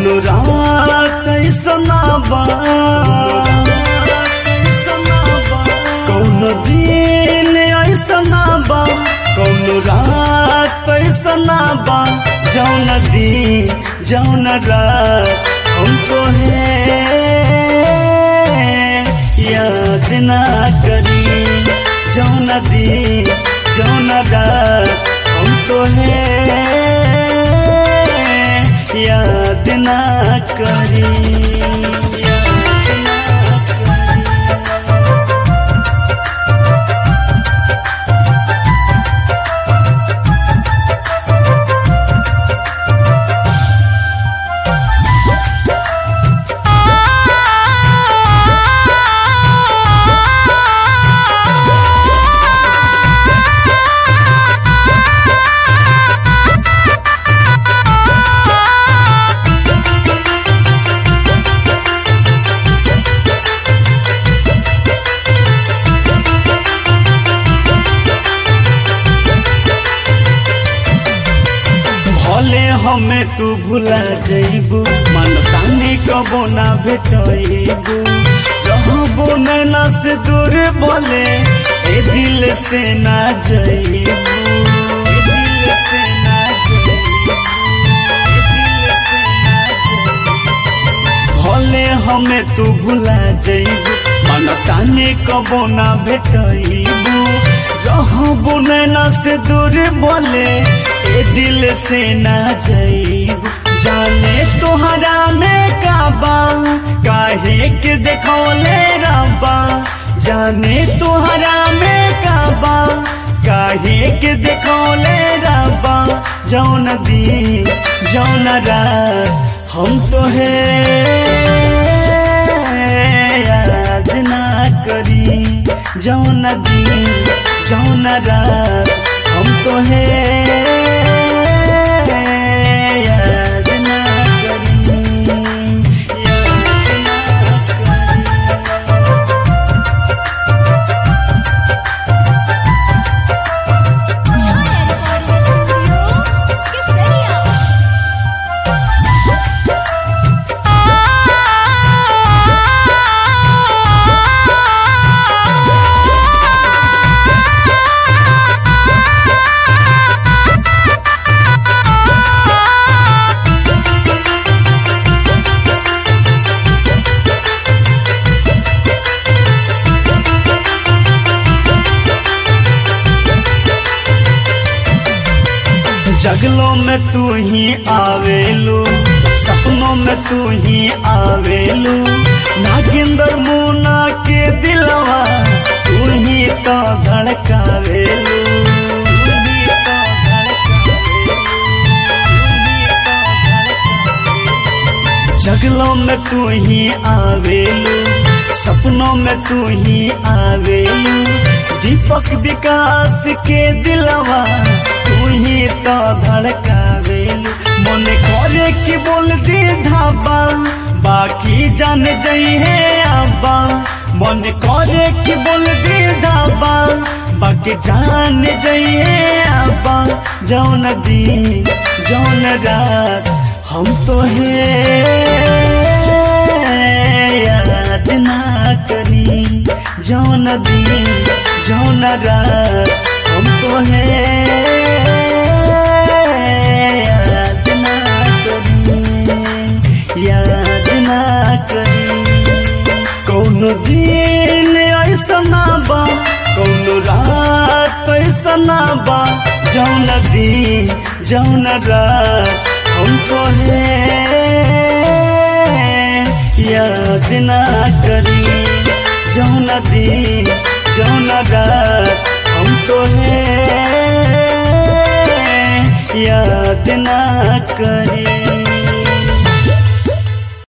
कौनो रात ऐसना बा कौनो दिन ऐसना बा कौनो रात ऐसना बा जौन दिन जौन रात हमको है याद ना करी जौन दिन जौन रात हमको है याद ना करी। भले हमें तू भुला जइबू मनतानी कबो ना भेटइबू रहबो नैना से दूर बोले ए दिल से ना जइबू भले हमें तू भुला जइबू मनतानी कबो ना भेटइबू रहबो नैना से दूर बोले ए दिल से ना जइब जाने तोहरा में काबा काहे के देखौले रब्बा जाने तोहरा में काबा काहे के देखौले रब्बा जौन दिन जौन रात हम तो है याद ना करी जौन दिन जौन रात हम तो है जगलों में तू ही आवेलू सपनों में तू ही आवेलू नागिंदर मुना के दिलवा तू ही तो धड़कावेलू जगलों में तू ही आवेलू सपनों में तू ही आवेलू दीपक विकास के दिलवा तू ही तो धड़कावेलू मन करे की बोल दे धाबा बाकी जान जई है अब्बा मन करे की बोल दे धाबा बाकी जान जई है अब्बा जौन दिन जौन रात हम तो है याद ना करी जौन दिन जौन रात हम तो है याद ना करी कौनो दिन ऐसना बा कौनो रात ऐसना बा जौन दिन जौन रात हमको है याद ना करी जौन दिन जौन रात हमको है याद ना करी।